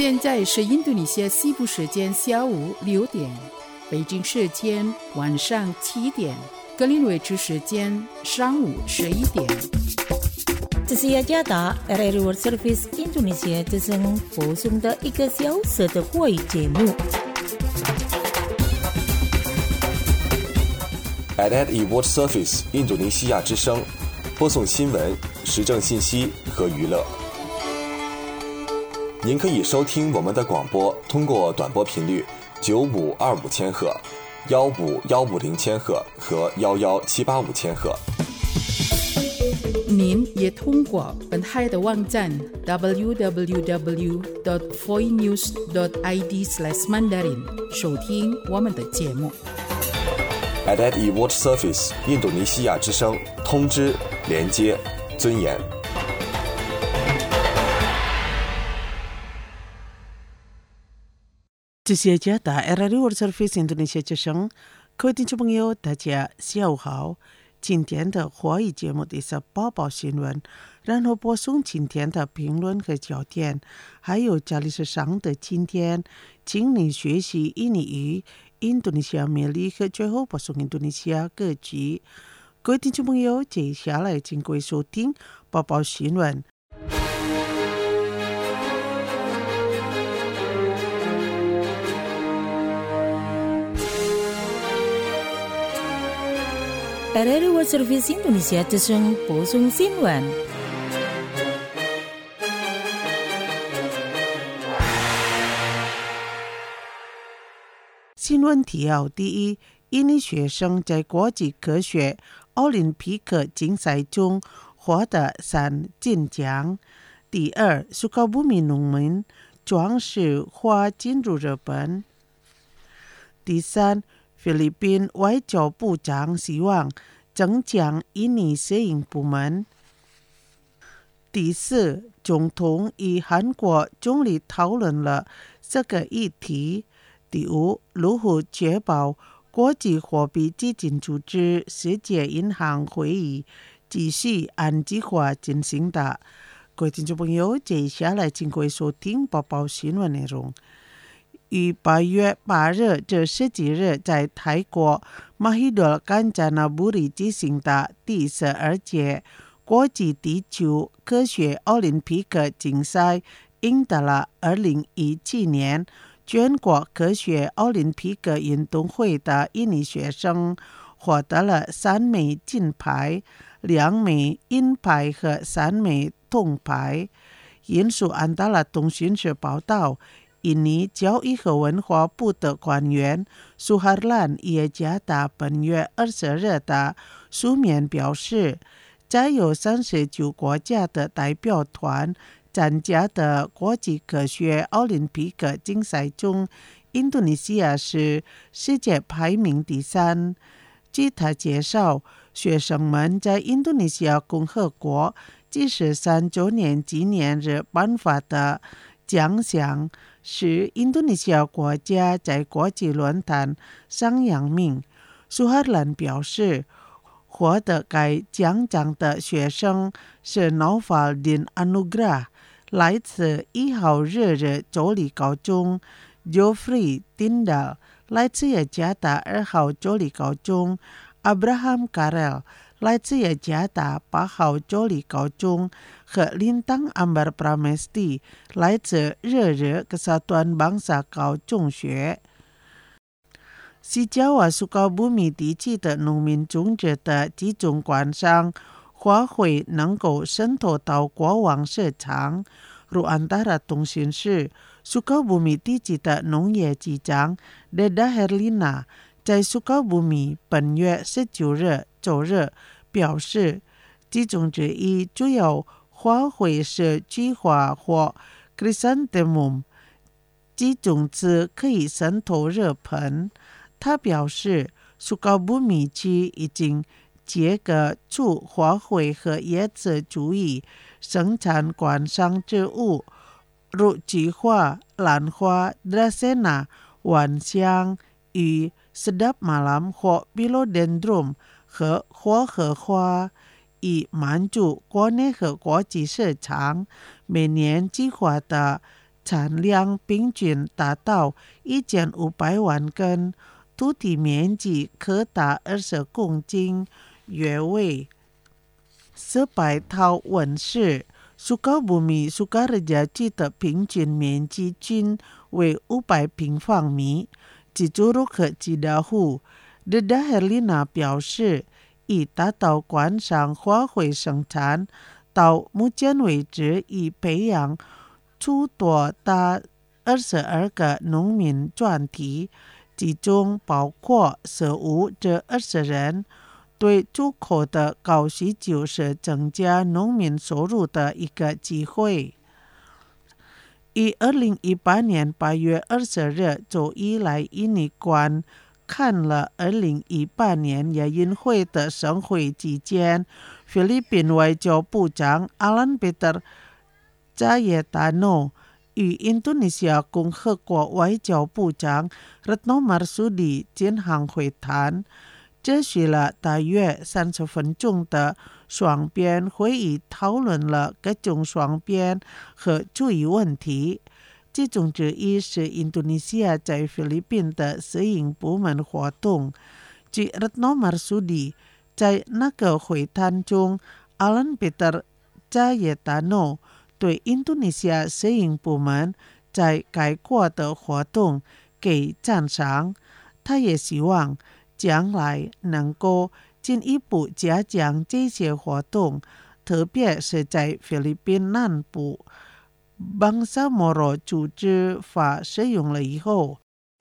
现在是印度尼西亚西部时间下午6点，北京时间晚上7点，格林威治时间上午11点。 这是雅加达 RRI World Service Indonesia 之声播送的1个小时的华语节目。 RRI World Service 印度尼西亚之声播送新闻、时政信息和娱乐。您可以收听我们的广播，通过短波频率9525千赫、15150千赫和11785千赫。 您也通过本台的网站 www.voinews.id/mandarin 收听我们的节目。 RRI World Service 印度尼西亚之声，通知、连接、尊严。 这是雅加达 RRI World Service 印度尼西亚之声，各位听众朋友，大家下午好。今天的华语节目的是报报新闻，然后播送今天的评论和焦点，还有家里是上的今天，请你学习印尼语、印度尼西亚魅力和最后播送印度尼西亚歌曲。各位听众朋友，接下来请各位收听报报新闻。 RRI World Service Indonesia 之声播送新闻。 新闻提要：第一，印尼学生在国际科学奥林匹克竞赛中获得3金奖。第二，苏卡布米农民装饰花进入日本。第三，菲律宾外交部长希望增强印尼摄影部门。第四，总统与韩国总理讨论了这个议题。第五，如何确保国际货币基金组织世界银行会议继续按计划进行的。各位听众朋友，接下来请各位收听报报新闻内容。于8月8日至17日在泰国马希多甘加纳布里举行的第12届国际地球科学奥林匹克竞赛赢得了2017年全国科学奥林匹克运动会的印尼学生，获得了3枚金牌、2枚银牌和3枚铜牌。印度安达拉通讯社报道，印尼教育和文化部的官员苏哈兰也加达本月20日的书面表示，在有39国家的代表团参加的国际科学奥林匹克竞赛中，印度尼西亚是世界排名第3。据他介绍，学生们在印度尼西亚共和国73周年纪念日颁发的奖项使印度尼西亚国家在国际论坛上扬名。苏哈兰表示，获得该奖项的学生是Novaldin Anugrah， 来自1号日日州立高中 Geoffrey Tyndall， 来自雅加达2号州立高中 Abraham Karel， 来自雅加达8号州立高中和Lintang Ambar Pramesti， 来自日日Kesatuan Bangsa高中学。西加瓦苏高布米地区的农民种植的几种观赏花卉能够渗透到国王市场。如安达拉通讯社苏高布米地区的农业局长 Deda Herlina 在苏高布米本月19日周日表示，其中之一主要花卉是菊花或 Chrysanthemum， 其种子可以渗透热盆。他表示，苏高布米区已经结合出花卉和叶子足以生产观赏植物，如菊花、兰花、dracena、晚香、与 sedap malam 或 philodendron 和花荷花，以满足国内和国际市场。每年计划的产量平均达到1500万根，土地面积可达20公斤，约为400套温室。Sukabumi Sukaraja 区的平均面积均为500平方米。基祖鲁克基达户德达赫丽娜表示，以达到观赏花卉生产，到目前为止已培养出多达22个农民专题，其中包括15这20人。对出口的高需求是增加农民收入的一个机会。于2018年8月20日周一来印尼观看了2018年亚运会的盛会期间，菲律宾外交部长阿兰贝特扎耶达诺与印度尼西亚共和国外交部长Retno Marsudi进行会谈。这是了大约30分钟的双边会议，讨论了各种双边和注意问题。其中之一是印度尼西亚在菲律宾的摄影部门活动。据 Retno Marsudi 在那个会谈中，阿兰贝特扎耶达诺对印度尼西亚摄影部门在该国的活动给赞赏。他也希望将来能够进一步加强这些活动，特别是在菲律宾南部Bangsamoro组织法使用了以后。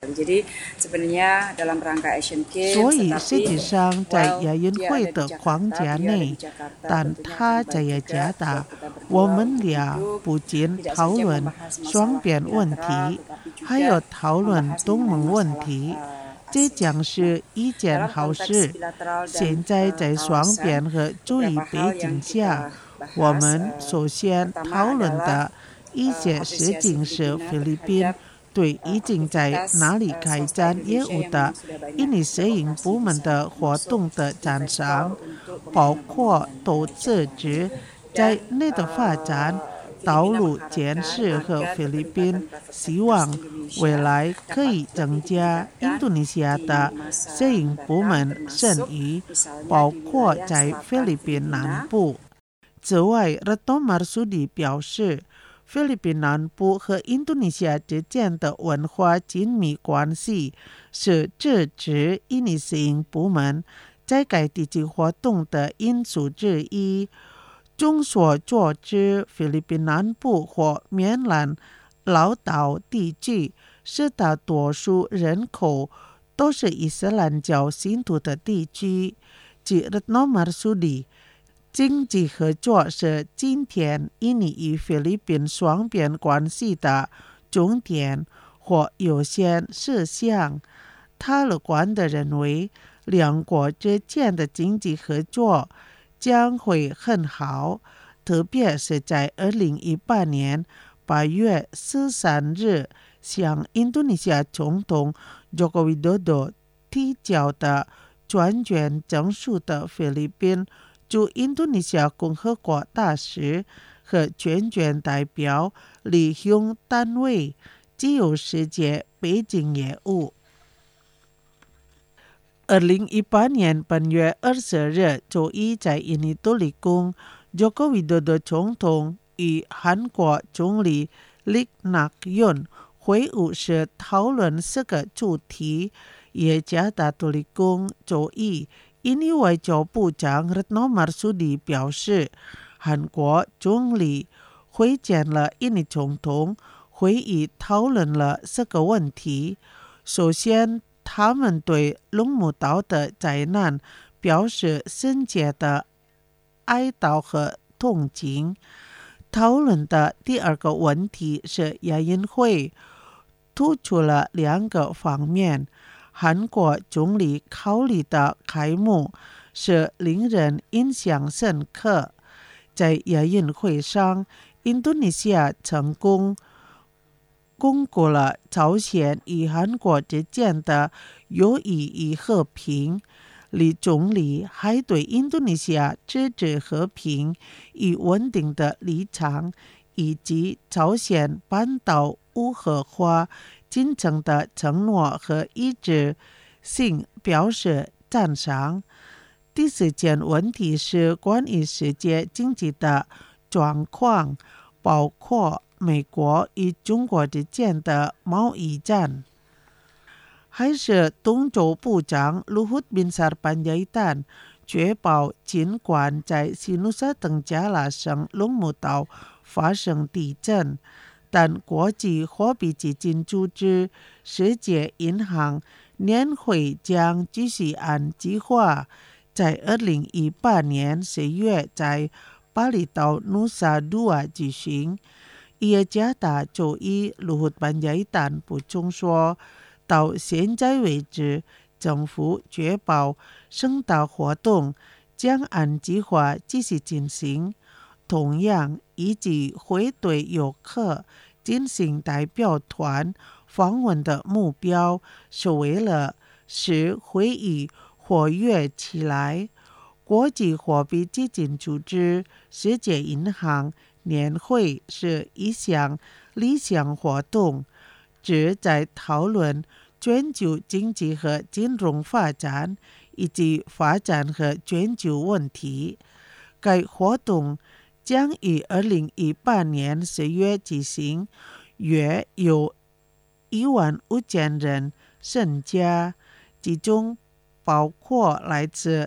所以实际上在亚运会的框架内，但他在雅加达，我们俩不仅讨论双边问题，还有讨论东盟问题。这将是一件好事。现在在双边和注意背景下，我们首先讨论的一些事情是菲律宾对已经在那里开展业务的印尼摄影部门的活动的赞赏，包括投资者在内的发展、道路建设和菲律宾希望未来可以增加印度尼西亚的摄影部门声誉，包括在菲律宾南部。此外 Retno Marsudi 表示，菲律宾南部和印度尼西亚之间的文化紧密关系是支持印尼摄影部门在该地区活动的因素之一。众所周知，菲律宾南部或缅兰老岛地区是大多数人口都是伊斯兰教信徒的地区。据 Retno Marsudi， 经济合作是今天印尼与菲律宾双边关系的重点或优先事项。他乐观地认为，两国之间的经济合作将会很好，特别是在2018年8月13日向印度尼西亚总统 Joko Widodo 提交的专权证书的菲律宾驻印度尼西亚共和国大使和全权代表履行单位自由世界北京业务。2018年8月20日周一在印尼杜里宫，Joko Widodo 总统与韩国总理李纳允会晤时讨论4个主题。雅加达杜里宫周一，印尼外交部长 Retno Marsudi 表示，韩国总理会见了印尼总统，会议讨论了4个问题。首先，他们对龙目岛的灾难表示深切的哀悼和同情。讨论的第2个问题是亚运会，突出了2个方面。韩国总理考虑的开幕是令人印象深刻。在亚运会上，印度尼西亚成功巩固了朝鲜与韩国之间的友谊与和平。李总理还对印度尼西亚支持和平与稳定的立场以及朝鲜半岛无核化进程的承诺和一致性表示赞赏。第四件问题是关于世界经济的状况，包括美国与中国之间的贸易战。还是东洲部长Luhut Binsar Panjaitan确保，尽管在西努沙登加拉省龙目岛发生地震，但国际货币基金组织世界银行年会将继续按计划在2018年10月在巴厘岛努萨杜瓦举行。耶加达周一Luhut Panjaitan补充说，到现在为止，政府确保盛大活动将按计划继续进行。同样，以及会对游客进行代表团访问的目标，是为了使会议活跃起来。国际货币基金组织世界银行年会是一项理想活动，旨在讨论全球经济和金融发展以及发展和全球问题。该活动将于2018年10月举行，约有15000人参加，其中包括来自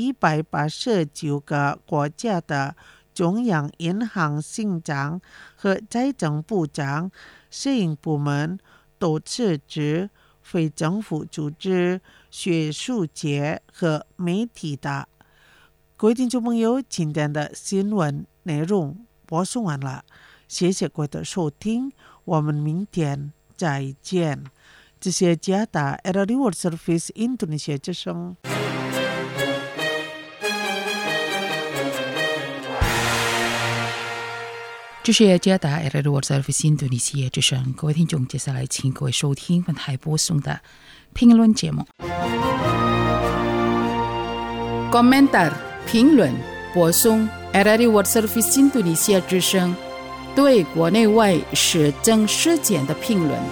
189个国家的中央银行行长和财政部长、私营部门、都市职、非政府组织、学术界和媒体的。各位听众朋友，今天的新闻内容播送完了，谢谢各位的收听，我们明天再见。这是加达 RRI World Service Indonesia 之声。 这是加达 RRI World Service Indonesia 之声。各位听众，接下来请各位收听本台播送的评论节目。Komentar 评论播送 RRI World Service Indonesia 之声对国内外时政事件的评论。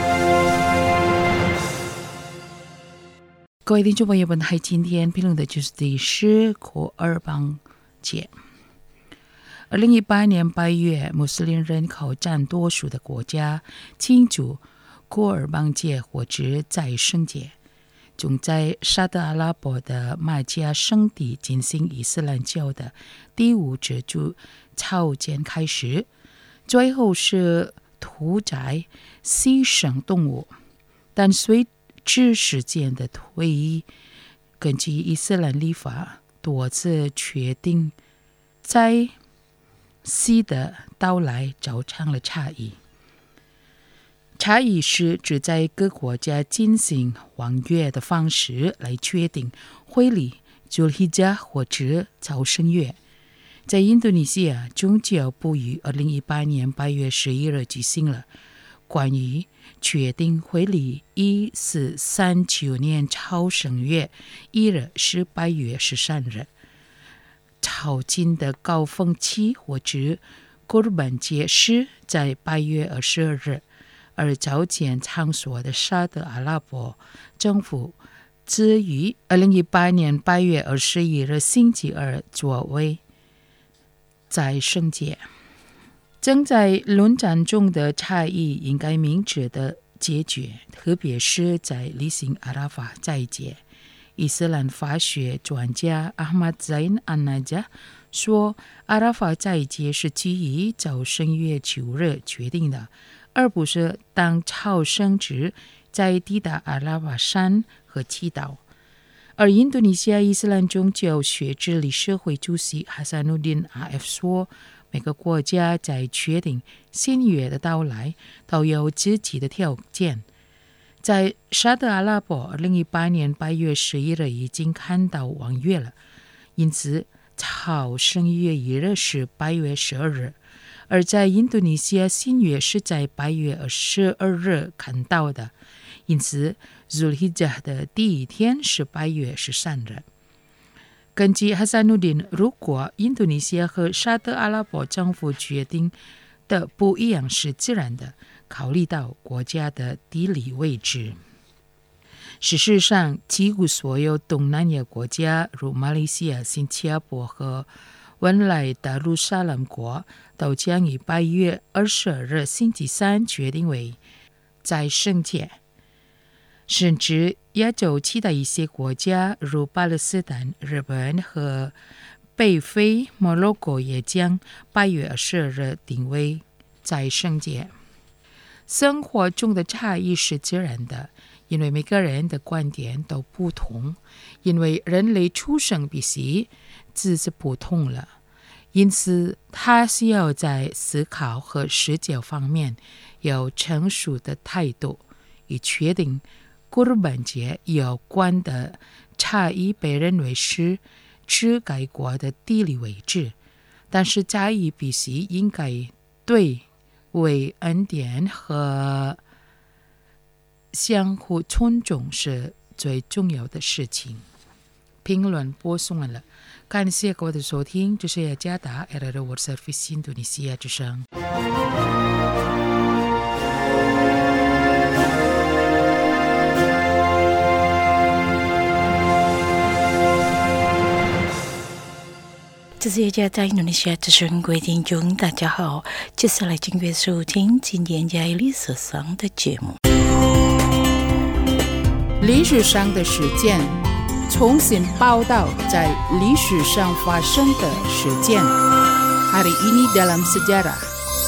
各位听众朋友，本台今天评论的就是第10国尔邦节。2018年8月，穆斯林人口占多数的国家庆祝国尔邦节或者再生节，从在沙特阿拉伯的麦加圣地进行伊斯兰教的第5支柱朝见开始，最后是屠宰牺牲动物。但随着时间的推移，根据伊斯兰历法多次确定，在西的到来造成了差异。差异是指在各国家进行望月的方式来决定会历、Zulhijjah 或者朝圣月。在印度尼西亚，宗教部于2018年8月11日举行了关于决定会历1439年朝圣月1日是8月13日。朝觐的高峰期或者Qurban节是在8月22日，而朝见场所的沙特阿拉伯政府自于2018年8月21日星期二作为再生节。正在论战中的差异应该明智的解决，特别是在例行阿拉法斋节。伊斯兰法学专家Ahmad Zain An-Najah 说，阿拉法斋节是基于朝圣月9日决定的，而不是当朝圣者在抵达阿拉法山和祈祷。而印度尼西亚伊斯兰宗教学治理社会主席Hasanuddin Af 说，每个国家在确定新月的到来都有自己的条件。在沙特阿拉伯2018年8月11日已经看到望月了，因此朝圣月1日是8月12日，而在印度尼西亚新月是在8月22日看到的，因此 Zulhijjah 的第一天是8月13日。根据Hasanuddin，如果印度尼西亚和沙特阿拉伯政府决定的不一样是自然的，考虑到国家的地理位置。事实上，几乎所有东南亚国家，如马来西亚、新加坡和文莱达鲁萨兰国，都将于8月22日星期三决定为在圣节。甚至亚洲其他一些国家，如巴勒斯坦、日本和北非摩洛哥，也将8月22日定为在圣节。生活中的差异是自然的，因为每个人的观点都不同，因为人类出生必须就是不同了，因此他需要在思考和实践方面有成熟的态度，以确定古尔本节有关的差异被认为是只该国的地理位置，但是差异必须应该对为恩典和相互尊重是最重要的事情。评论播送完了，感谢各位的收听，这是雅加达 RRI World Service 印度尼西亚之声。 这是雅加达印度尼西亚之声，各位听众大家好，接下来请收听今天在历史上的节目。 历史上的事件，重新报道在历史上发生的事件。Hari ini dalam sejarah。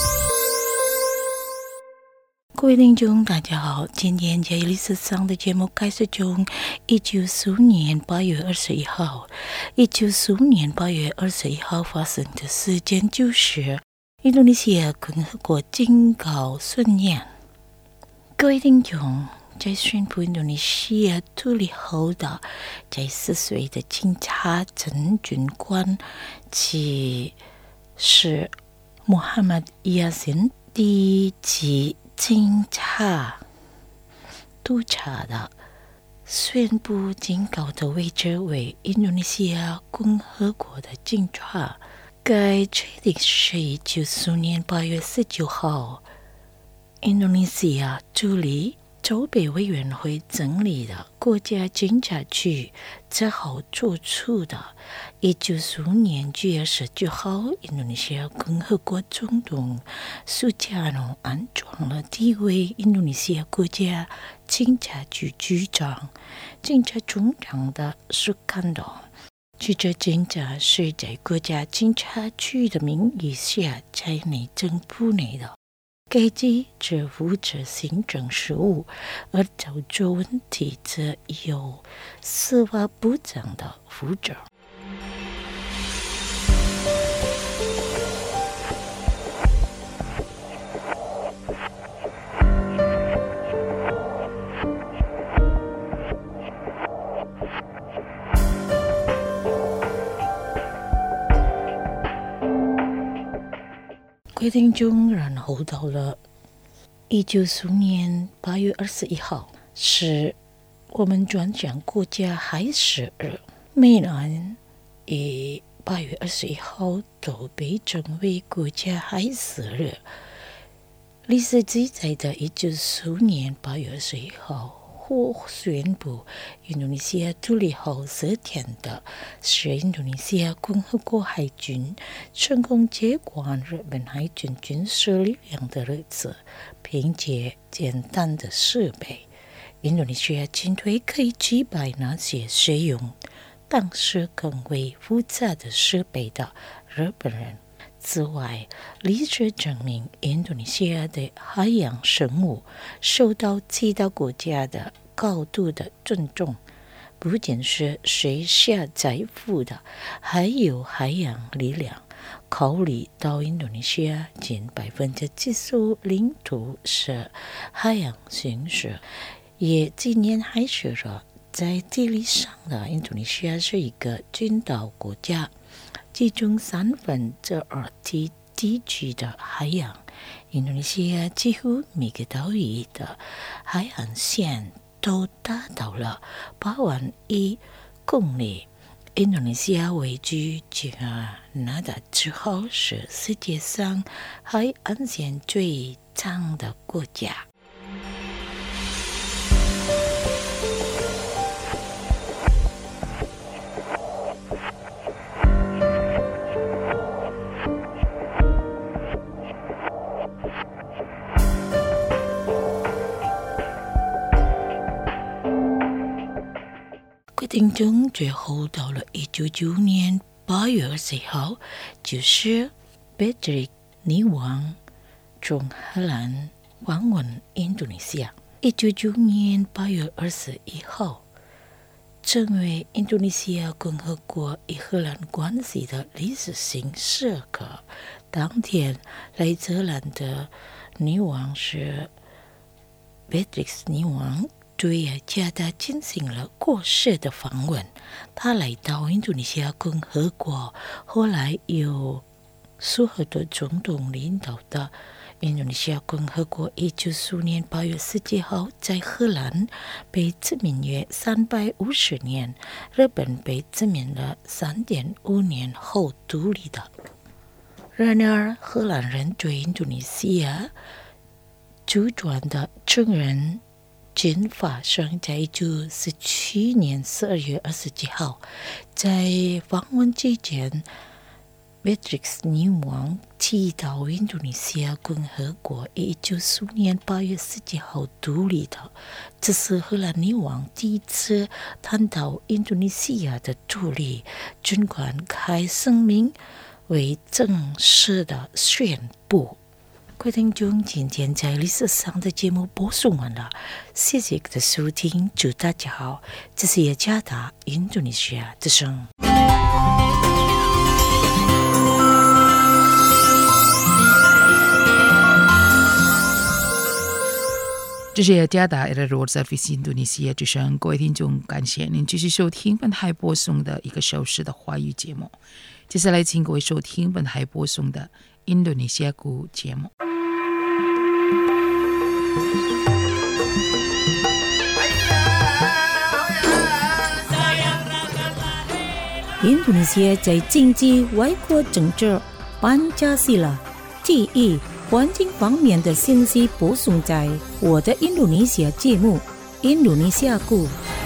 各位听众大家好，今天在历史上的节目开始中，1945年8月21号，1945年8月21号发生的事件就是印度尼西亚共和国建国100年。各位听众，在宣布印度尼西亚独立后的在10岁的警察真军官，其是穆罕默德·亚辛第一级警察督察的宣布警告的位置为印度尼西亚共和国的警察。该决定是1945年8月19号印度尼西亚独立筹备委员会整理的国家警察局之后做出的。1945年9月19号，印度尼西亚共和国总统苏加诺安装了第一位印度尼西亚国家警察局局长。警察总长的苏坎多，这警察是在国家警察局的名义下在内政部内的。该局只负责行政事务，而操作问题则由司法部长的负责。规定中，然后到了1945年8月21号，是我们转向国家海事日。美兰于8月21号都被称为国家海事日。历史记载的1945年8月21号或宣布印度尼西亚独立后10天的是印度尼西亚共和国海军成功接管日本海军军事力量的日子，凭借简单的设备，印度尼西亚军队可以击败那些使用当时更为复杂的设备的日本人。此外，历史证明印度尼西亚的海洋生物受到其他国家的高度的尊重，不仅是水下财富的，还有海洋力量。考虑到印度尼西亚近75%领土是海洋形式，也纪念海事日。在地理上的印度尼西亚是一个群岛国家，其中2/3地区的海洋。印度尼西亚几乎每个岛屿的海岸线都达到了81000公里。 印度尼西亚位居加拿大之后是世界上海岸线最长的国家。听众最后到了1995年8月21号，就是贝德里克女王从荷兰访问印度尼西亚。1995年8月21号，成为印度尼西亚共和国与荷兰关系的历史性时刻。当天，来自荷兰的女王是贝德里克女王。对雅加达进行了国事的访问，他来到印度尼西亚共和国，后来由苏哈多总统领导的印度尼西亚共和国1995年8月17号在荷兰被殖民约350年，日本被殖民了3.5年后独立的。然而，荷兰人对印度尼西亚主权的承认仅发生在1947年12月27号，在访问期间，贝德里克女王提到印度尼西亚共和国1995年8月17号独立的，这是荷兰女王第一次谈到印度尼西亚的独立，尽管开声明为正式的宣布。各位听众，今天在历史上的节目播送完了，谢谢的收听，祝大家好，这是雅加达印度尼西亚之声。 这是雅加达 Road Service 印度尼西亚之声，各位听众，感谢您继续收听本台播送的1个小时的华语节目。接下来，请各位收听本台播送的印度尼西亚语节目。 印度尼西亚在经济、外交、政治、班加西拉、体育、环境方面的信息播送在我的印度尼西亚节目《印度尼西亚语》。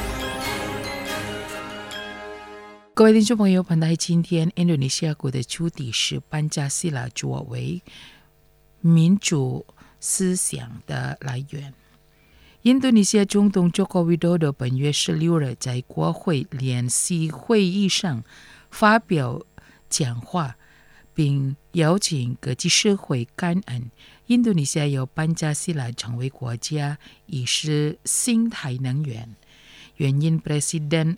各位听众朋友，本台今天印度尼西亚语的主题是班加西拉作为民主思想的来源。印度尼西亚总统Joko Widodo本月16日在国会联席会议上发表讲话，并邀请国际社会感恩印度尼西亚由班加西拉成为国家已是新态能源。原因 Presiden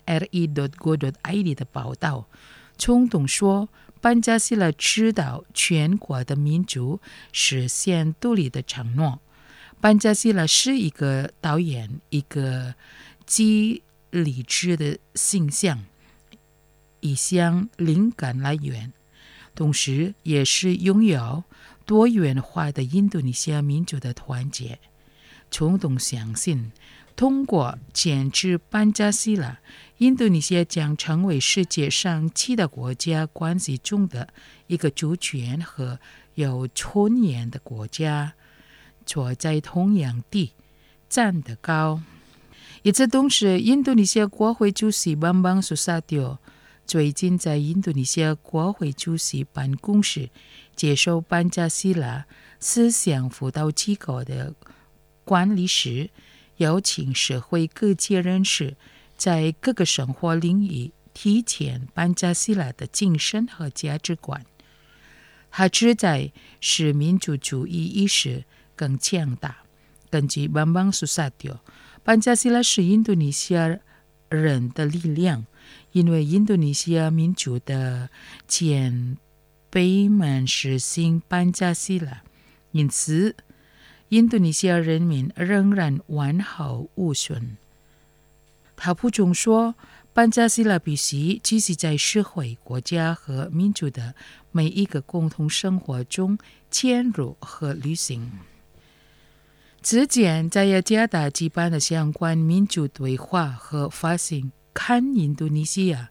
RI.go.id 的报道，总统说，班加西拉知道全国的民主实现独立的承诺。班加西拉是一个导演，一个既理智的形象，一项灵感来源，同时也是拥有多元化的印度尼西亚民族的团结。总统相信，通过建制班加西拉，印度尼西亚将成为世界上7大国家关系中的一个主权和有尊严的国家，坐在同样地，站得高。与此同时，印度尼西亚国会主席Bambang Susatyo最近在印度尼西亚国会主席办公室接受班加西拉思想辅导机构的管理时，邀请社会各界人士在各个生活领域体现班加西拉的精神和价值观。它旨在使民族主义意识更强大。根据Bambang Susatyo，班加西拉是印度尼西亚人的力量，因为印度尼西亚民族的前辈们实行班加西拉，因此印度尼西亚人民仍然完好无损。他补充说，班加西拉必须继续在社会、国家和民族的每一个共同生活中嵌入和履行。之前在雅加达举办的相关民主对话和发行看印度尼西亚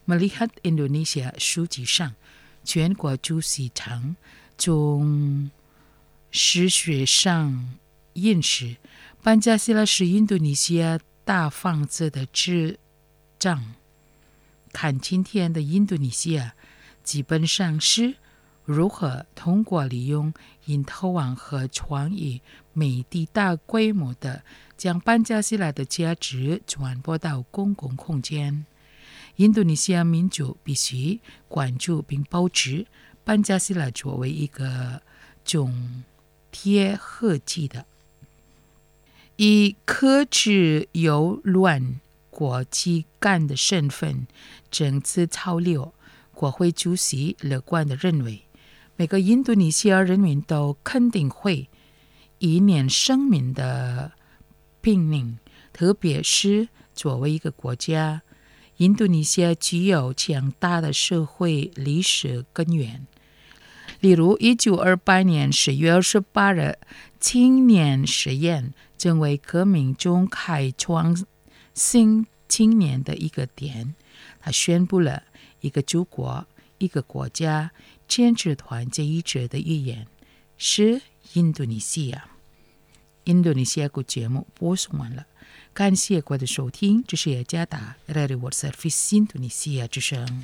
Melihat Indonesia 书籍上全国主席堂中史学上印示，班加西拉是印度尼西亚大房子的智障。看今天的印度尼西亚，基本上是如何通过利用因投网和创意美的大规模的将班加西拉的价值传播到公共空间。印度尼西亚民族必须关注并保持班加西拉作为一个中贴合剂的以克制由乱国际干的身份政治潮流。国会主席乐观地认为，每个印度尼西亚人民都肯定会以念生命的拼命，特别是作为一个国家，印度尼西亚具有强大的社会历史根源。例如1928年10月28日青年实验成为革命中开创新青年的一个点，他宣布了一个祖国、一个国家坚持团结一致的语言是印度尼西亚。印度尼西亚节目播送完了，感谢各位的收听，这是雅加达 Radio World Service 印度尼西亚之声。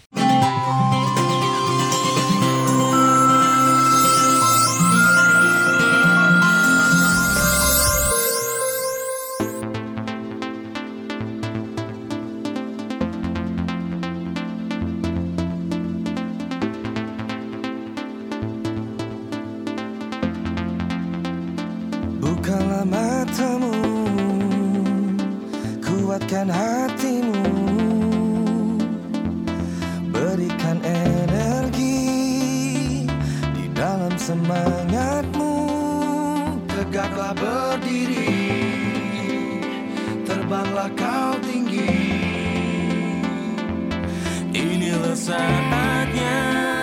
Bukalah matamu, kuatkan hatimu, berikan energi di dalam semangatmu. Tegaklah berdiri, terbanglah kau tinggi. Inilah saatnya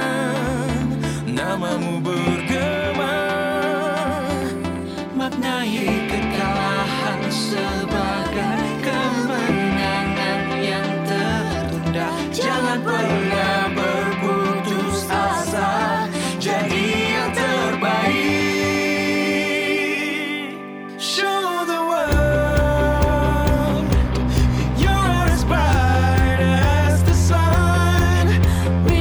namamu bergema, maknai kekalahan sebagai kemenangan yang tertunda. Jangan pernah berputus asa, jadi yang terbaik. Show the world you're as bright as the sun. We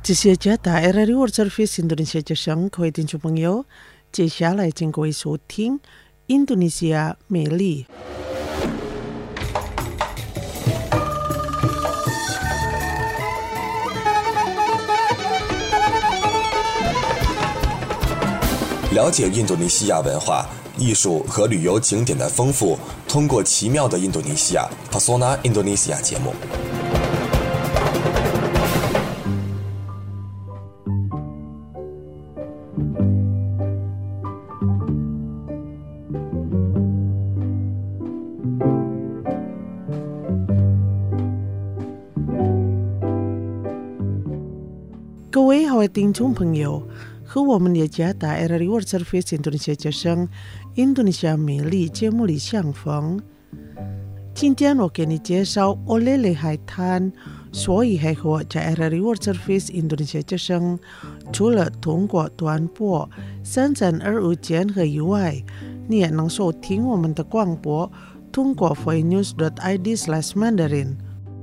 这些家大 RRI World Service Indonesia 之声，各位听众朋友，接下来请各位收听印度尼西亚美丽。 了解印度尼西亚文化、艺术和旅游景点的丰富，通过奇妙的印度尼西亚 Pesona Indonesia 节目。 各位好，听众朋友，和我们的家大 RRI World Service Indonesia 之声印度尼西亚美丽节目里相逢。今天我给你介绍Olele海滩，所以还和在 RRI World Service Indonesia 之声，除了通过短波3325千赫以外，你也能收听我们的广播，通过 voinews.id/Mandarin。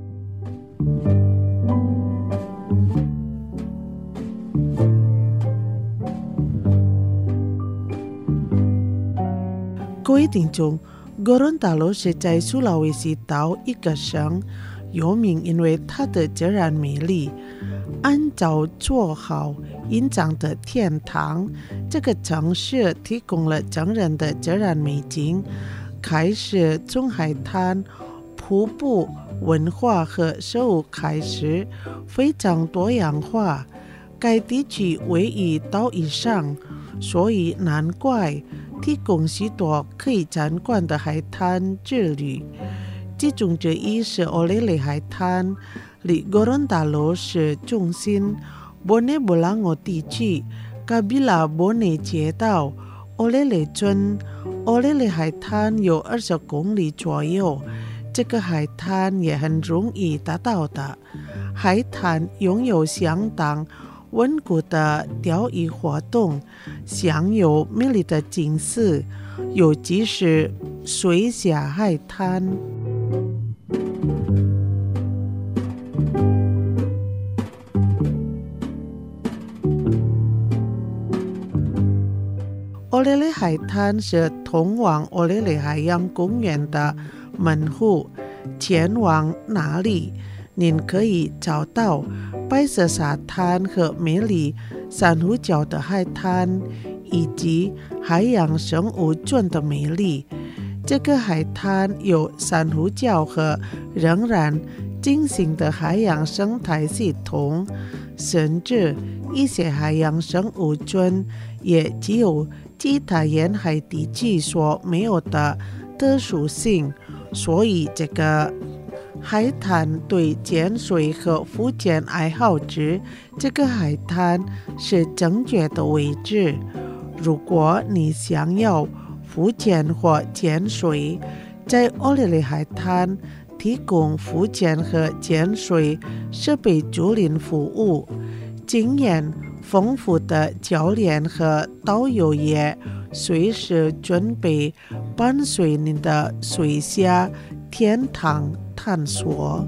各位听众，Gorontalo 是在苏拉威西岛一个省，有名因为它的自然美丽。按照做好隐藏的天堂，这个城市提供了惊人的自然美景，开始从海滩、瀑布、文化和食物开始，非常多样化。该地区位于岛以上，所以难怪提供许多可以参观的海滩之旅，其中之一是Olele海滩，离Gorontalo市中心Bone Bolango 地区 Kabila Bone 街道 Olele 村 Olele 海滩有20公里左右，这个海滩也很容易达到的。海滩拥有相当稳固的钓鱼活动，享有美丽的景色，尤其是水下海滩。Olele 海滩是通往Olele海洋公园的门户，前往哪里，您可以找到白色沙滩和美丽珊瑚礁的海滩，以及海洋生物群的美丽。这个海滩有珊瑚礁和仍然进行的海洋生态系统，甚至一些海洋生物群也只有其他沿海地区所没有的特殊性，所以这个海滩对潜水和浮潜爱好者，这个海滩是正确的位置。如果你想要浮潜或潜水，在Olele海滩提供浮潜和潜水设备租赁服务，经验丰富的教练和导游也随时准备伴随您的水下天堂探索。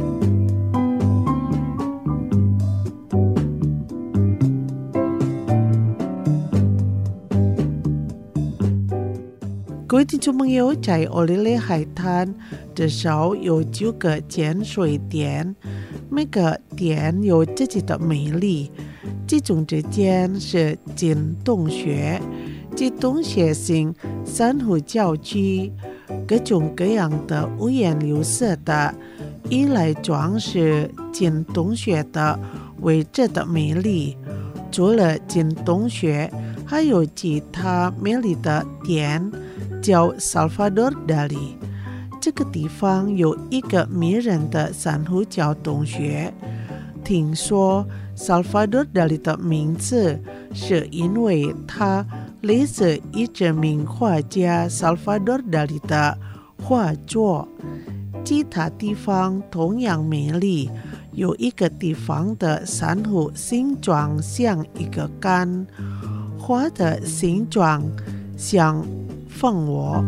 各位听众朋友，在Olele海滩至少有9个潜水点，每个点有自己的美丽。其中之间是金洞穴，其洞穴性珊瑚礁区，各种各样的五颜六色的以来装饰金洞穴的位置的美丽。除了金洞穴，还有其他美丽的点，叫 Salvador Dali。这个地方有一个迷人的珊瑚礁洞穴。听说 Salvador Dali 的名字是因为他类似于知名画家 Salvador Dali 的画作。其他地方同样美丽，有一个地方的珊瑚形状像一个杆，花的形状像蜂窝。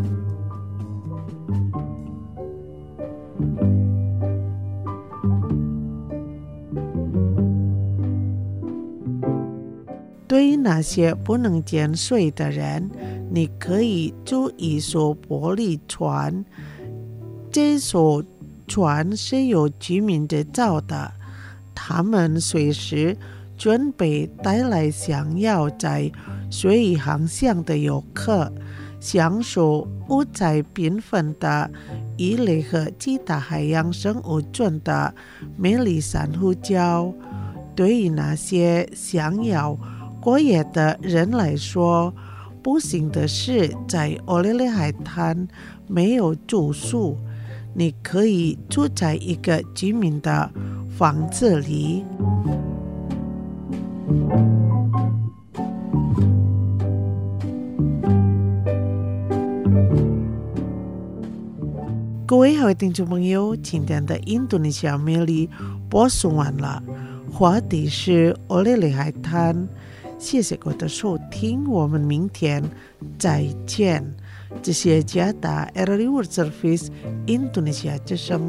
对于那些不能潜水的人，你可以租一艘玻璃船，这艘船是由居民制造的，他们随时准备带来想要在水航行的游客，享受五彩缤纷的鱼类和其他海洋生物中的美丽珊瑚礁。对于那些想要过夜的人来说，不幸的是在奥雷雷海滩没有住宿，你可以住在一个居民的房子里。各位好听众朋友，今天的印度尼西亚美丽播送完了，话题是奥雷雷海滩。谢谢各位的收听，我们明天再见。这是加达 RRI World Service 印度尼西亚之声。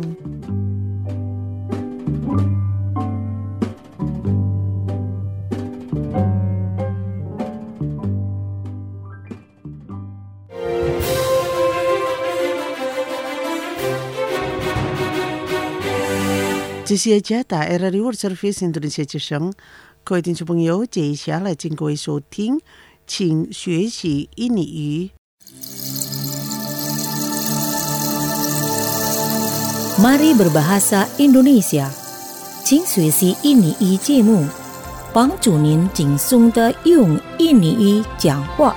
这些加达 RRI World Service 印度尼西亚之声，各位听众朋友，接下来请各位收听，请学习印尼语。 Mari berbahasa Indonesia， 请学习印尼语节目，帮助您轻松地用印尼语讲话。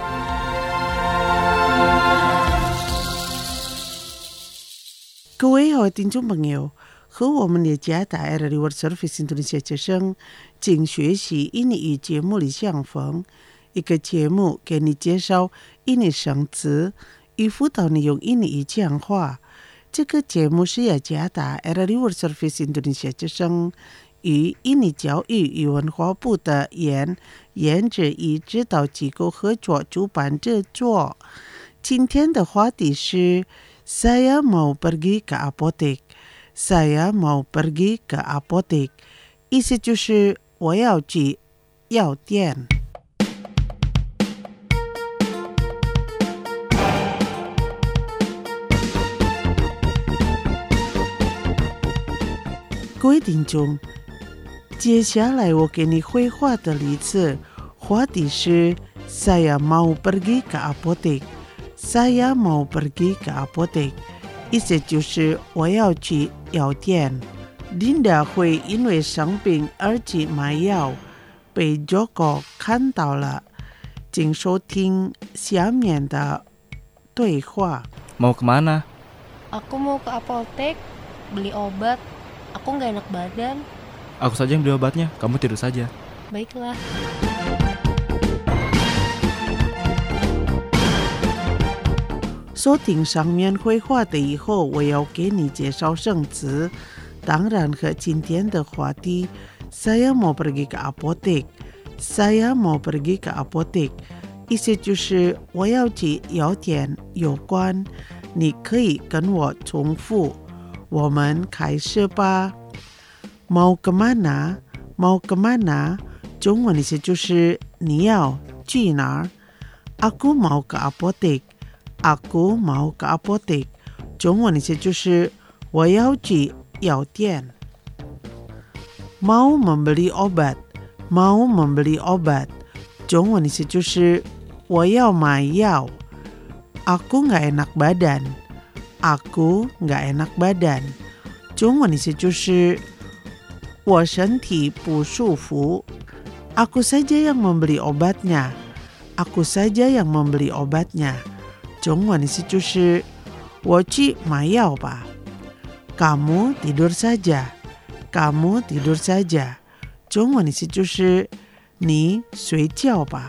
各位好听众朋友，和我们的加达 RRI World Service 印度尼西亚之声，请学习印尼语节目里相逢，一个节目给你介绍印尼生词，与辅导你用印尼语讲话。这个节目是由加达 RRI World Service 印度尼西亚之声与印尼教育与文化部的研制与指导机构合作主办制作。今天的话题是 Saya mau pergi ke apotek。 Saya mau pergi ke apotek， 意思就是我要去药店。各位听众，接下来我给你绘画的例子，话题是 Saya mau pergi ke apotek。 Saya mau pergi ke apotek， 意思就是我要去药店。Linda 会因为生病而去买药，被 Joko 看到了。请收听下面的对话。 Mau kemana? Aku mau ke apotek beli obat. Aku nggak enak badan. Aku saja yang beli obatnya, kamu tidur saja. Baiklah. 收听上面绘画的以后，我要给你介绍生词，当然和今天的话题 Saya mau pergi ke apotek。 Saya mau pergi ke apotek， 意思就是我要去药店有关。你可以跟我重复，我们开始吧。 Mau kemana？ Mau kemana？ 中文意思就是你要去哪儿。 Aku mau ke apotek。Aku mau ke apotek， 中文意思就是我要去药店。 Mau membeli obat，Mau membeli obat， 中文意思就是我要买药。 Aku nggak enak badan，Aku nggak enak badan， 中文意思就是我身体不舒服。 Aku saja yang membeli obatnya，Aku saja yang membeli obatnya， 中文意思就是我去买药吧。 Kamu tidur saja，Kamu tidur saja， 中文意思就是你睡觉吧。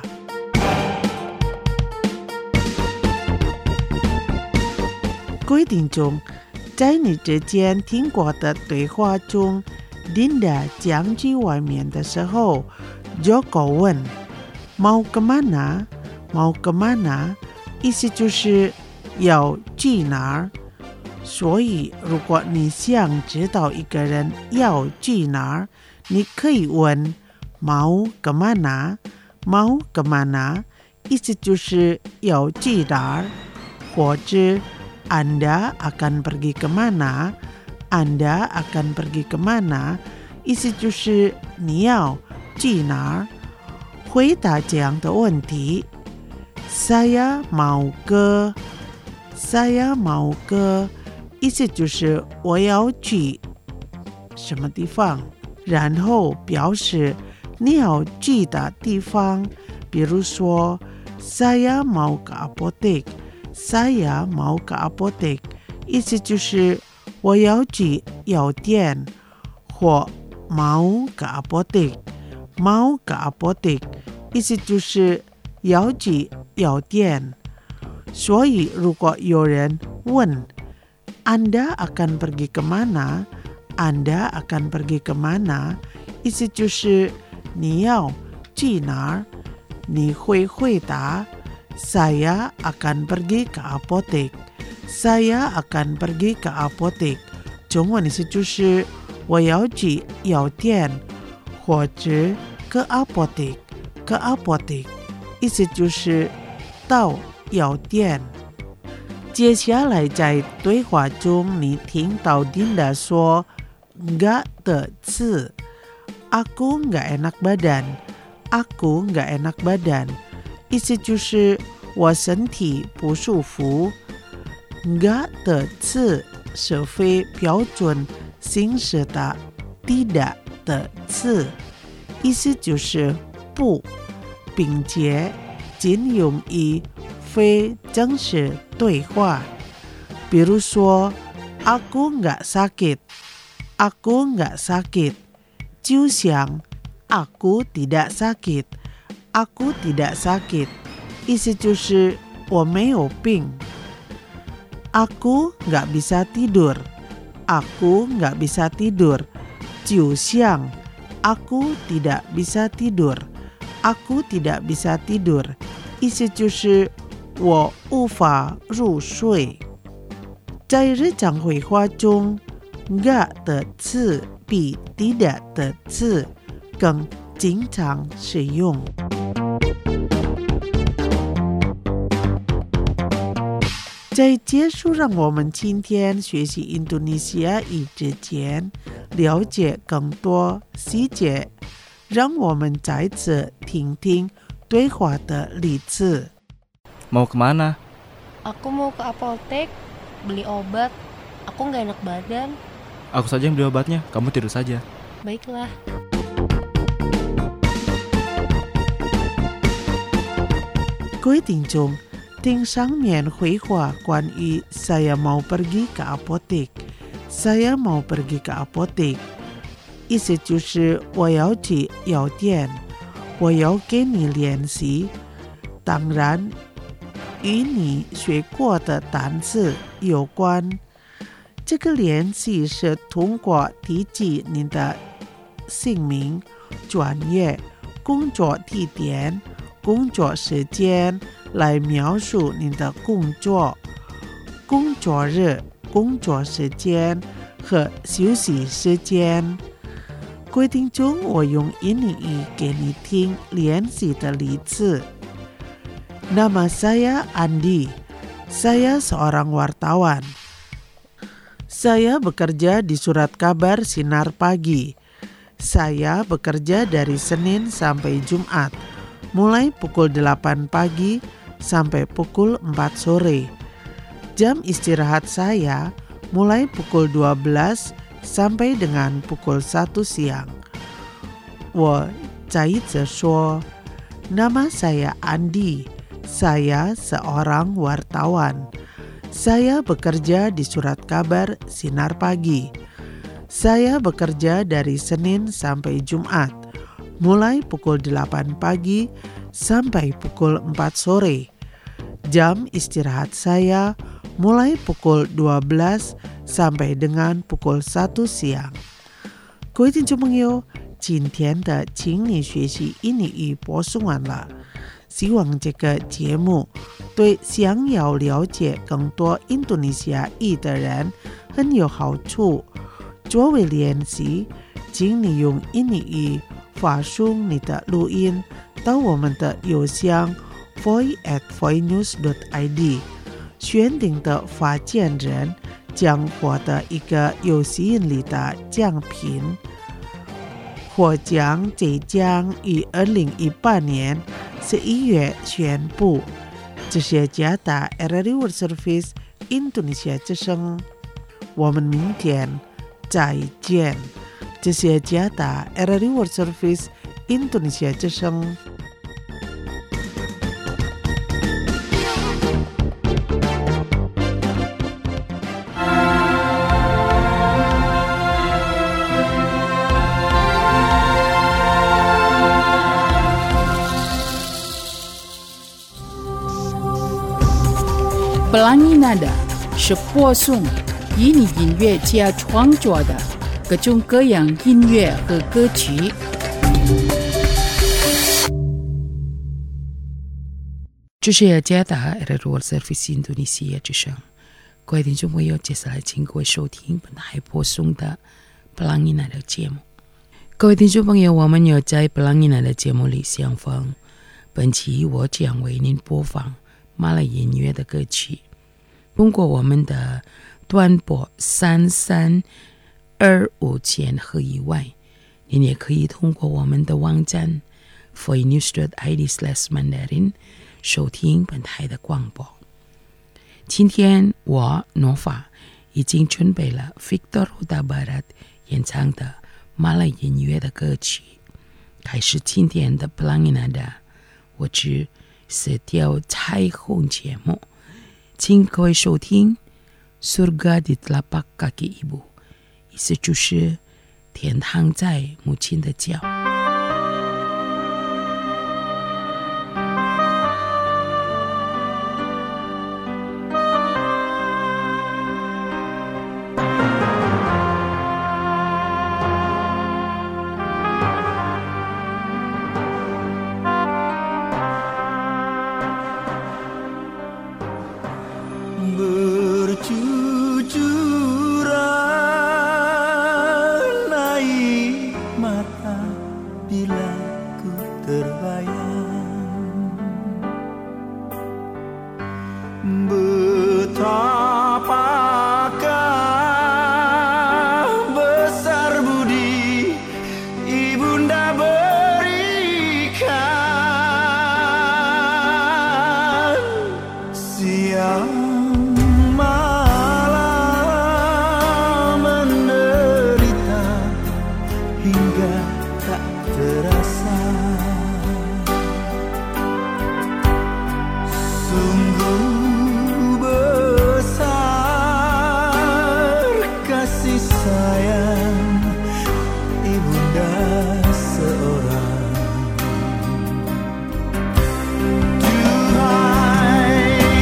各位听众，在你之前听过的对话中， Linda 讲去外面的时候， Joko 问 Mau kemana？ Mau kemana？ 意思就是要去哪儿。所以如果你想知道一个人要去哪儿，你可以问 Mau kemana？ mau kemana 意思就是要去哪儿，或者 Anda akan pergi kemana Anda akan pergi kemana 意思就是你要去哪儿。回答这样的问题 Saya mau ke Saya mau ke 意思就是我要去什么地方，然后表示你要去的地方，比如说 Saya mau ke apotek Saya mau ke apotek 意思就是我要去药店，或 mau ke apotek mau ke apotek 意思就是要去药店。所以如果有人问 Anda akan pergi kemana Anda akan pergi kemana 意思就是你要去哪儿，你会回答 Saya akan pergi ke apotek Saya akan pergi ke apotek 中文意思就是我要去药店，或者 ke apotek ke apotek 意思就是到药店。接下来在对话中你听到Dinda 说 enggak 的字 Aku enggak enak badan Aku enggak enak badan 意思就是我身体不舒服。enggak 的字是非标准形式的 tidak 的字，意思就是不，并且仅用于非正式对话。比如说 Aku enggak sakit Aku enggak sakit 就像 Aku tidak sakit Aku tidak sakit 意思就是我没有病。Aku enggak bisa tidur Aku enggak bisa tidur 就像 Aku tidak bisa tidur Aku tidak bisa tidur 意思就是我无法入睡。在日常会话中 enggak 的字比 tidak 的字更经常使用。在结束让我们今天学习印度尼西亚语之前，了解更多细节，让我们再次听听对话的例子。 Mau kemana? Aku mau ke apotek beli obat. Aku nggak enak badan. Aku saja yang beli obatnya, kamu tidur saja. Baiklah. 各位听众，听上面绘画关于 saya mau pergi ke apotek saya mau pergi ke apotek 意思就是我要去药店，我要跟你联系。当然与你学过的单词有关。这个联系是通过提及你的姓名、专业、工作地点、工作时间来描述你的工作、工作日、工作时间和休息时间。各位听众，我用印尼语给你听联系的例子。Nama saya Andi. Saya seorang wartawan. Saya bekerja di surat kabar Sinar Pagi. Saya bekerja dari Senin sampai Jumat, mulai pukul 8 pagi sampai pukul 4 sore. Jam istirahat saya mulai pukul 12 sampai dengan pukul 1 siang. 我再一次说 Nama saya Andi. Saya seorang wartawan. Saya bekerja di surat kabar Sinar Pagi. Saya bekerja dari Senin sampai Jumat, mulai pukul 8 pagi sampai pukul 4 sore. Jam istirahat saya mulai pukul 12 sampai dengan pukul 1 siang. 各位听众朋友，今天的请你学习印尼语播送完了。希望这个节目对想要了解更多印度尼西亚语的人很有好处。作为练习，请你用印尼语发送你的录音到我们的邮箱 voice@voicenews.id， 选定的发件人将获得一个有吸引力的奖品。获奖即将于2018年11月宣布。这些家的 RRI World Service Indonesia 之声，我们明天再见。这些家的 RRI World Service Indonesia 之声。 Pelangi Nada 是播送以你音乐家创作的各种各样音乐和歌曲。这是雅加达 RRI World Service Indonesia 之声，各位听众朋友，接下来请各位收听本台播送的 Pelangi Nada 节目。各位听众朋友，我们有在 Pelangi Nada 节目里相逢。本期我将为您播放马来音乐的歌曲。通过我们的短波3325千赫以外，您也可以通过我们的网站 voicenews.id/mandarin 收听本台的广播。今天我 Nova 已经准备了 Victor Huta Barat 演唱的马来音乐的歌曲。开始今天的 Pelangi Nada， 我是Setia彩虹节目，请各位收听 Surga di Telapak Kaki Ibu， 意思就是天堂在母亲的脚。 Bercucuran air mata bila ku terbayang betapakah besar budi ibunda berikan siang malam menderita hingga tak terasa. Sungguh besar kasih sayang ibunda seorang. Duhai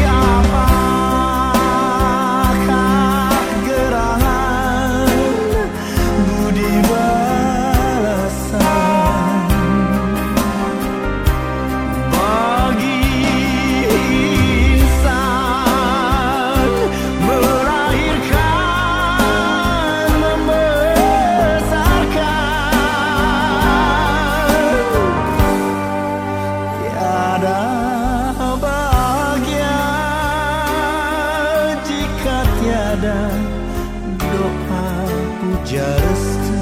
apakah gerangan budi balasan bagi insan melahirkan membesarkan. Tiada bahagia jika tiada doa puja restu.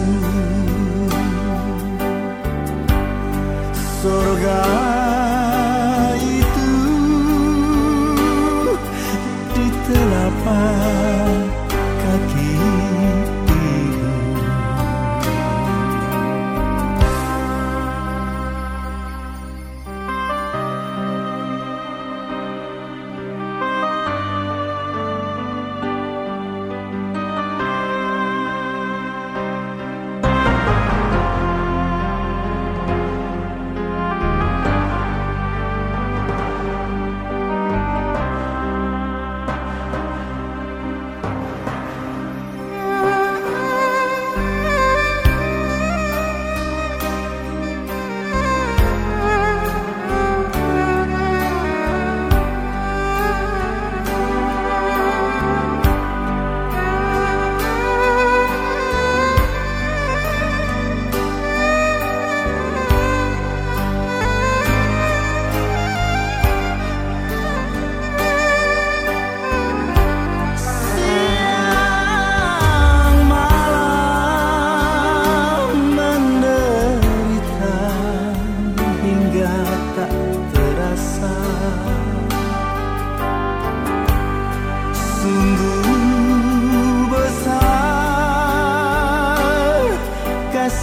Surga itu di telapak kaki ibu.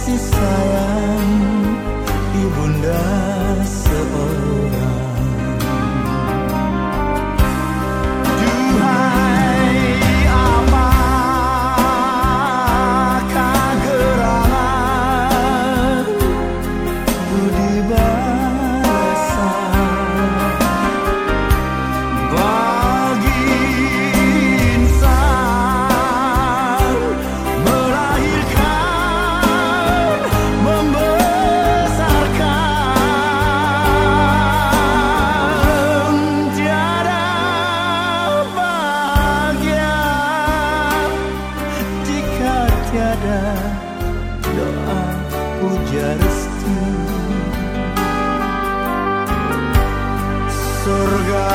kasih sayang ibunda seorang. Duhai apakah gerangan budi balasan bagi insan melahirkan, membesarkan, tiada bahagia jika tiada doa puja restu. Surga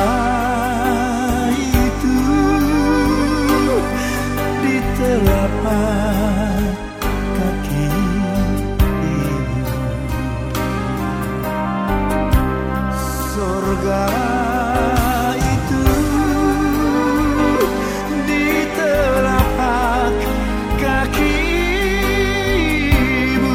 itu di telapak kaki ibu. Surga itu di telapak kaki ibu.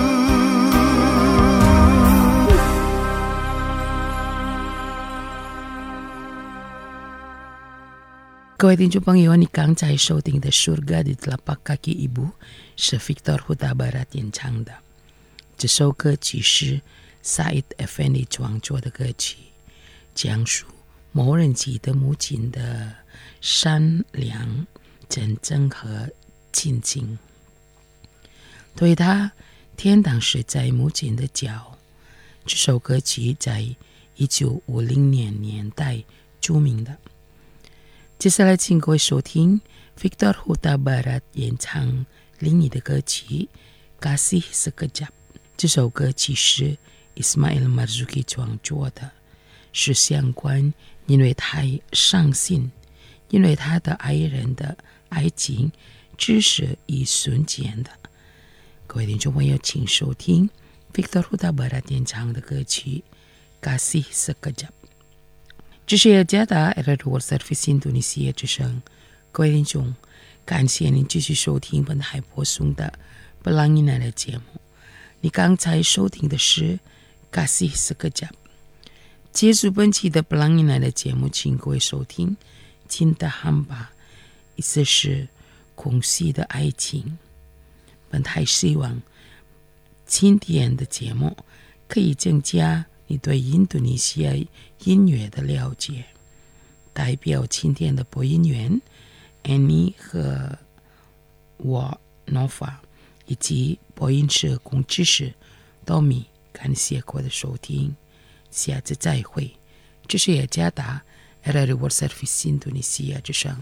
各位听众朋友，你刚才收听的《Surga di Telapak Kaki Ibu》是 Victor Huta Barat 演唱的。这首歌曲是 Said Effendi 创作的歌曲，讲述某人记得母亲的善良、真正和亲情。对他，天堂是在母亲的脚。这首歌曲在1950年代著名的。接下来请各位收听 Victor Huta Barat 演唱另一的歌曲 Kasih Sekejap。这首歌曲是 Ismail Marzuki 创作的，是相关因为太伤心，因为他的爱人的爱情只是一瞬间的。各位听众朋友，请收听 Victor Huta Barat 演唱的歌曲 Kasih Sekejap。这是雅加达 Radio Service Indonesia 之声，各位听众，感谢您继续收听本台播送的布朗尼奈的节目。你刚才收听的是 Kasih Sekejap。结束本期的布朗尼奈的节目，请各位收听 Cinta Hamba， 意思是空虚的爱情。本台希望今天的节目可以增加你对印度尼西亚音乐的了解。代表今天的播音员 Annie 和我 Nova 以及播音社工知识 Tommy， 感谢各位的收听，下次再会。这是雅加达 Radio Service Indonesia 之声。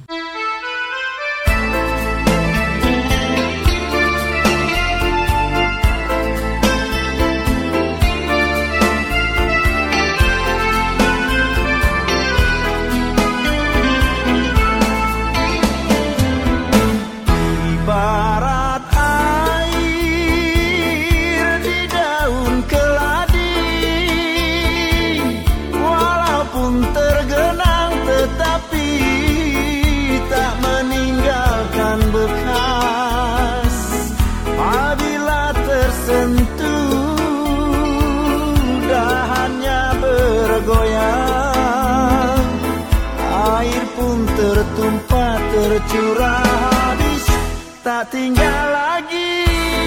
Tertumpah tercurah habis, tak tinggal lagi.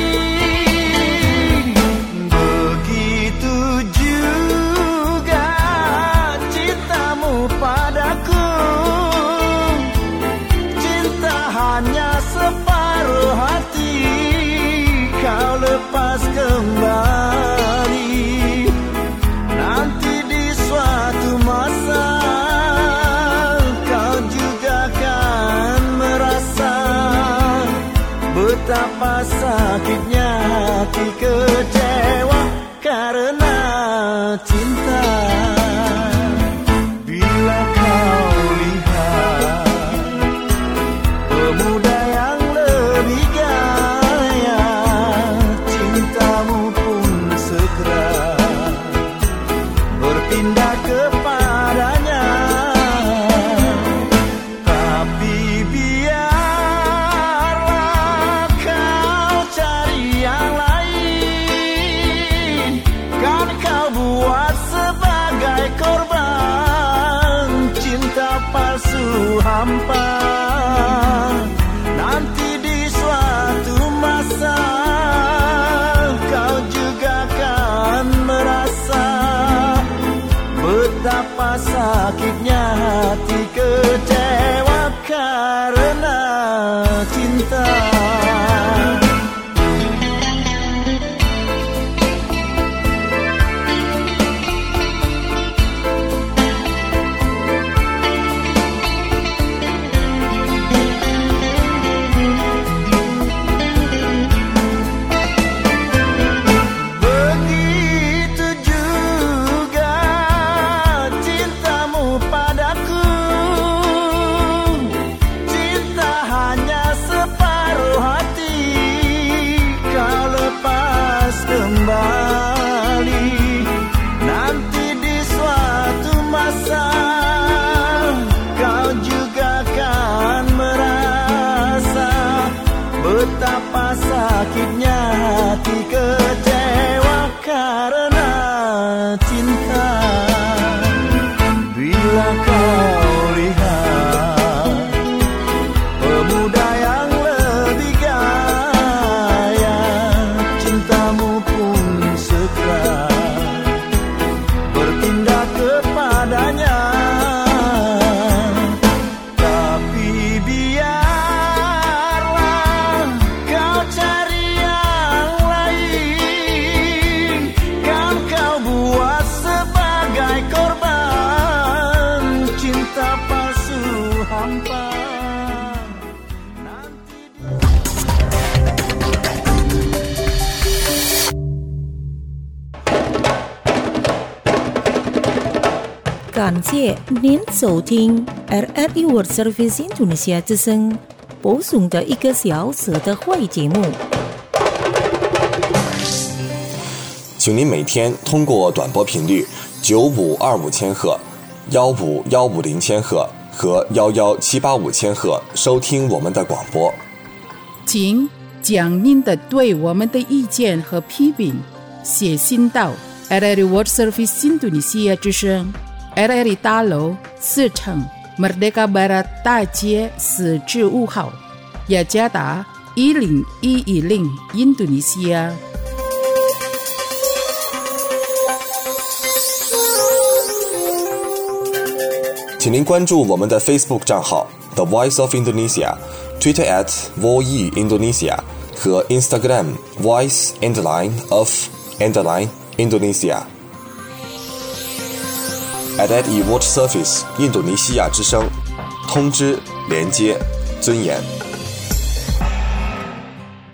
Begitu juga cintamu padaku, cinta hanya separuh hati, kau lepas kembali. Nanti di suatu masa betapa sakitnya hati kecewa karena cinta. Bila kau lihat pemuda yang lebih gaya, cintamu pun segera berpindah kepadanya. Tapi biar yang lain, hampa. Nanti di suatu masa kau juga akan merasa betapa sakitnya hati kecewa karena cinta. Betapa sakitnya hati kecewa karena cinta. Bila kau lihat pemuda yang lebih gaya, cintamu pun segera berpindah kepadanya. Tapi biarlah kau cari yang lain, kan kau buat sebagai korban cinta palsu hampa. 感谢您收听 RRI World Service Indonesia 之声播送的1个小时的会节目。 请您每天通过短波频率9525千赫、15150千赫和11785千赫收听我们的广播。 请将您的对我们的意见和批评写信到 RRI World Service Indonesia 之声RRI 大楼4层 Merdeka Barat 大街4至5号，雅加达10110 Indonesia。 请您关注我们的 Facebook 账号 The Voice of Indonesia、 Twitter @VOE Indonesia 和 Instagram Voice_of_Indonesia。RRI World Service 印度尼西亚之声，通知、连接、尊严。